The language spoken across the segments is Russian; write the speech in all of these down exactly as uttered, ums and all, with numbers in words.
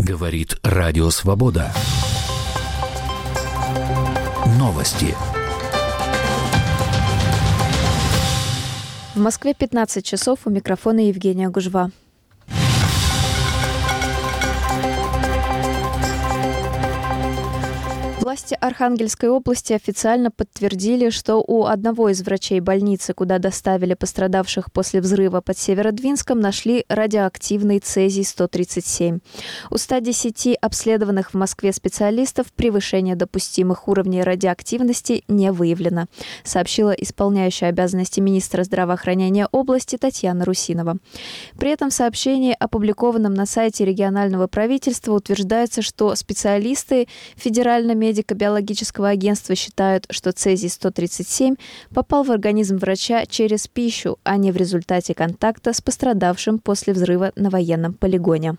Говорит Радио Свобода. Новости. В Москве пятнадцать часов, у микрофона Евгения Гужва. Власти Архангельской области официально подтвердили, что у одного из врачей больницы, куда доставили пострадавших после взрыва под Северодвинском, нашли радиоактивный цезий сто тридцать семь. У ста десяти обследованных в Москве специалистов превышение допустимых уровней радиоактивности не выявлено, сообщила исполняющая обязанности министра здравоохранения области Татьяна Русинова. При этом в сообщении, опубликованном на сайте регионального правительства, утверждается, что специалисты Федерально-медико Медико-биологического агентства считают, что цезий сто тридцать семь попал в организм врача через пищу, а не в результате контакта с пострадавшим после взрыва на военном полигоне.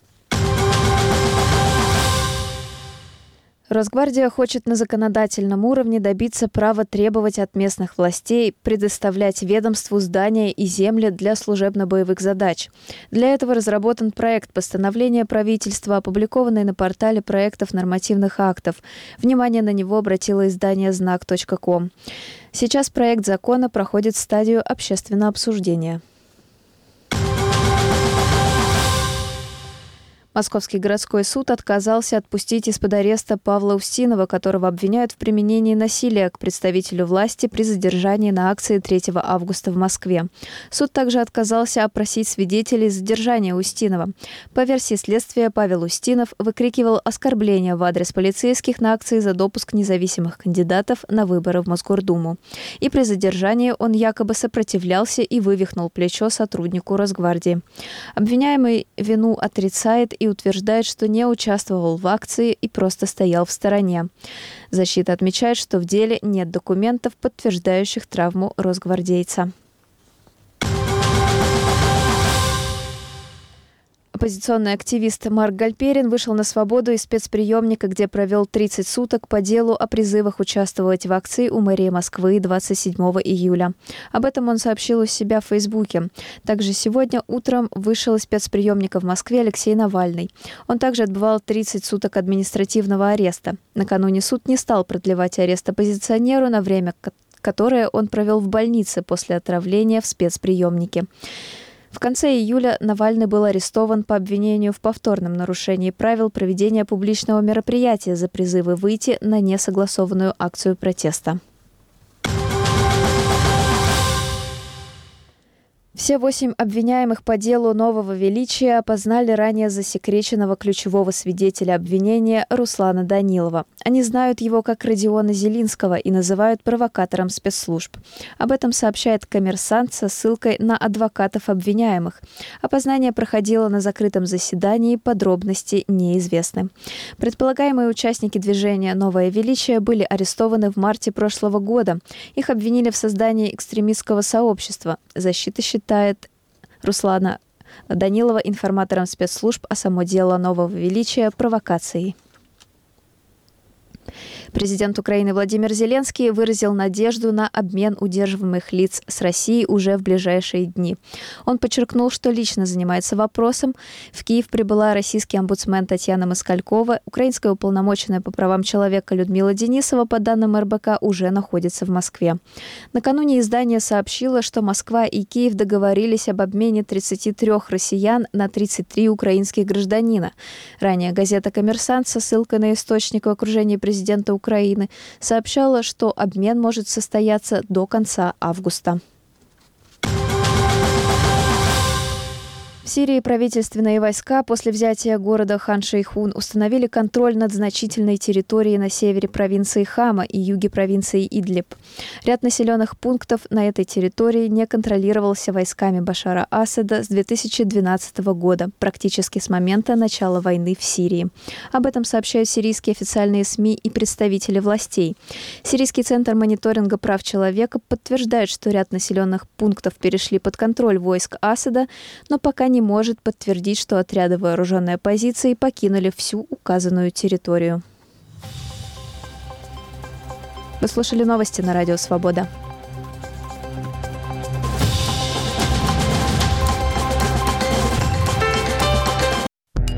Росгвардия хочет на законодательном уровне добиться права требовать от местных властей предоставлять ведомству здания и земли для служебно-боевых задач. Для этого разработан проект постановления правительства, опубликованный на портале проектов нормативных актов. Внимание на него обратило издание знак точка ком. Сейчас проект закона проходит стадию общественного обсуждения. Московский городской суд отказался отпустить из-под ареста Павла Устинова, которого обвиняют в применении насилия к представителю власти при задержании на акции третьего августа в Москве. Суд также отказался опросить свидетелей задержания Устинова. По версии следствия, Павел Устинов выкрикивал оскорбления в адрес полицейских на акции за допуск независимых кандидатов на выборы в Мосгордуму. И при задержании он якобы сопротивлялся и вывихнул плечо сотруднику Росгвардии. Обвиняемый вину отрицает и утверждает, что не участвовал в акции и просто стоял в стороне. Защита отмечает, что в деле нет документов, подтверждающих травму росгвардейца. Оппозиционный активист Марк Гальперин вышел на свободу из спецприемника, где провел тридцать суток по делу о призывах участвовать в акции у мэрии Москвы двадцать седьмого июля. Об этом он сообщил у себя в Фейсбуке. Также сегодня утром вышел из спецприемника в Москве Алексей Навальный. Он также отбывал тридцать суток административного ареста. Накануне суд не стал продлевать арест оппозиционеру на время, которое он провел в больнице после отравления в спецприемнике. В конце июля Навальный был арестован по обвинению в повторном нарушении правил проведения публичного мероприятия за призывы выйти на несогласованную акцию протеста. Все восемь обвиняемых по делу Нового Величия опознали ранее засекреченного ключевого свидетеля обвинения Руслана Данилова. Они знают его как Родиона Зелинского и называют провокатором спецслужб. Об этом сообщает «Коммерсант» со ссылкой на адвокатов обвиняемых. Опознание проходило на закрытом заседании, подробности неизвестны. Предполагаемые участники движения «Новое Величие» были арестованы в марте прошлого года. Их обвинили в создании экстремистского сообщества. Защита считает Руслана Данилова информатором спецслужб, а само дело Нового Величия – провокацией. Президент Украины Владимир Зеленский выразил надежду на обмен удерживаемых лиц с Россией уже в ближайшие дни. Он подчеркнул, что лично занимается вопросом. В Киев прибыла российский омбудсмен Татьяна Москалькова. Украинская уполномоченная по правам человека Людмила Денисова, по данным эр бэ ка, уже находится в Москве. Накануне издание сообщило, что Москва и Киев договорились об обмене тридцати трёх россиян на тридцать три украинских гражданина. Ранее газета «Коммерсант» со ссылкой на источник в окружении президента Украины сообщала, что обмен может состояться до конца августа. В Сирии правительственные войска после взятия города Хан-Шейхун установили контроль над значительной территорией на севере провинции Хама и юге провинции Идлиб. Ряд населенных пунктов на этой территории не контролировался войсками Башара Асада с две тысячи двенадцатого года, практически с момента начала войны в Сирии. Об этом сообщают сирийские официальные СМИ и представители властей. Сирийский центр мониторинга прав человека подтверждает, что ряд населенных пунктов перешли под контроль войск Асада, но пока не может подтвердить, что отряды вооруженной оппозиции покинули всю указанную территорию. Вы слушали новости на Радио Свобода.